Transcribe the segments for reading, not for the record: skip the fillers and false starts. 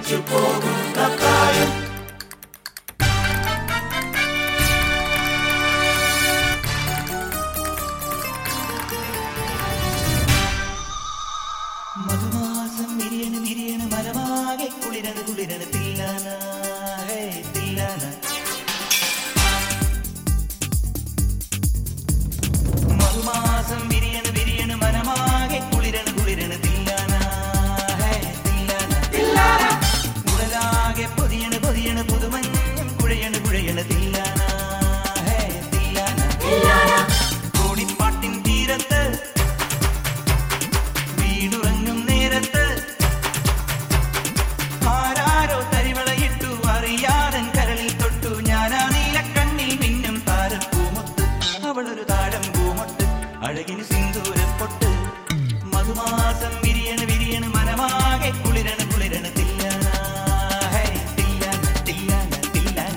മധുമാസം വിരിയണ് വിരിയണ് മരമാകെ കുളിരണ് കുളിരണ് തില്ലാന തില്ലാന. മധുമാസം വിരിയണ് വിരിയണ് മരമാകെ കുളിരണ് കുളിരണ് തില്ലാന തില്ലാന. ഉടലാകെ പൊതിയണ് പൊതിയണ് പുതുമഞ്ഞും കുഴയണ് കുഴയണ് തില്ലാന തില്ലാന. കോടിപ്പാട്ടിൻ തീരത്ത് വീടുറങ്ങും നേരത്ത് ആരാരോ തരിവളയിട്ടു അറിയാതൻ കരളിൽ തൊട്ടു ഞാനാ നീലക്കണ്ണിൽ മിന്നും താരപ്പൂമൊത്ത്. അവളൊരു താഴം പൂമൊട്ട് അഴകിന് സിന്ദൂരപ്പൊട്ട്. മധുമാസം വിരിയണ് വിരിയണ് മനമാകെ കുളിരണ് കുളിരണ് തില്ലാന തില്ലാന തില്ലാന തില്ലാന.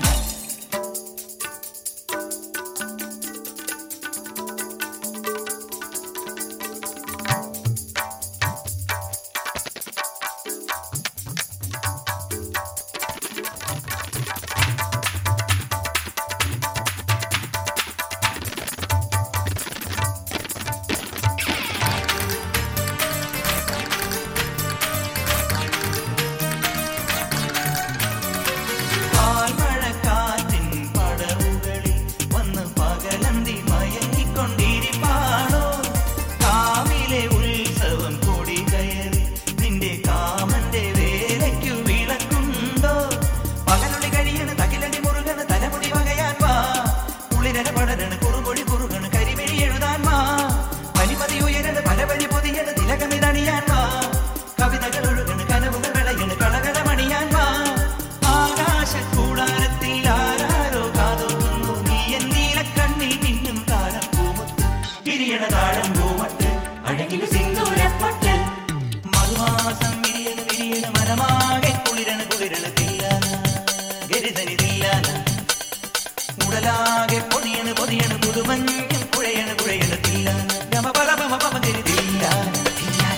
മധുമാസം വിരിയണ് വിരിയണ് മനമാകെ കുളിരണ് കുളിരണ് തില്ലാന ഗരിതനി തില്ലാന. ഉടലാകെ പൊതിയണ് പൊതിയണ് പുതുമഞ്ഞും കുഴയണ് കുഴയണ് തില്ലാന ഗമ പല പമ പമ ഗരി തില്ലാന തില്ലാന.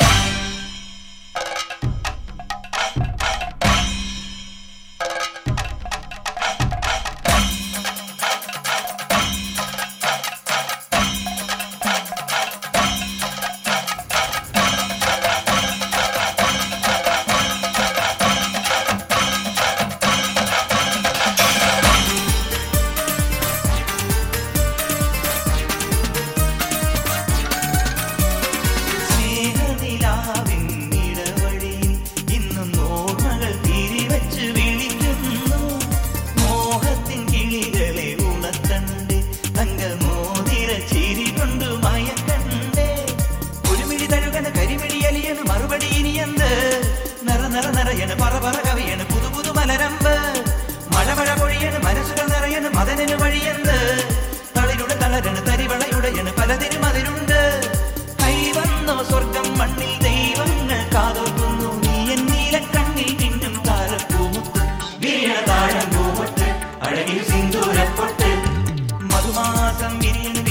മറുപടി ഇനിയെന്ത് നിറ നിറ നിറയണ് പറ പറ കവിയണ് പുതു പുതു മലരമ്പ്. മഴ മഴ പൊഴിയണ് മനസ്സുകൾ നിറയണ് മദനന് വഴിയെന്ത്. തളിരുടെ തളരണ് തരിവളയുടയണ് പലതിനും അതിരുണ്ട്. കൈവന്നോ സ്വർഗം മണ്ണിൽ ദൈവങ്ങൾ കാതോർക്കുന്നു നീ എന്നീലക്കണ്ണിൽ മിന്നും താരപ്പൂമുത്ത് വിരിയണ താഴം പൂമൊട്ട് അഴകിൽ സിന്ദൂരപ്പൊട്ട്. മധുമാസം വിരിയണ്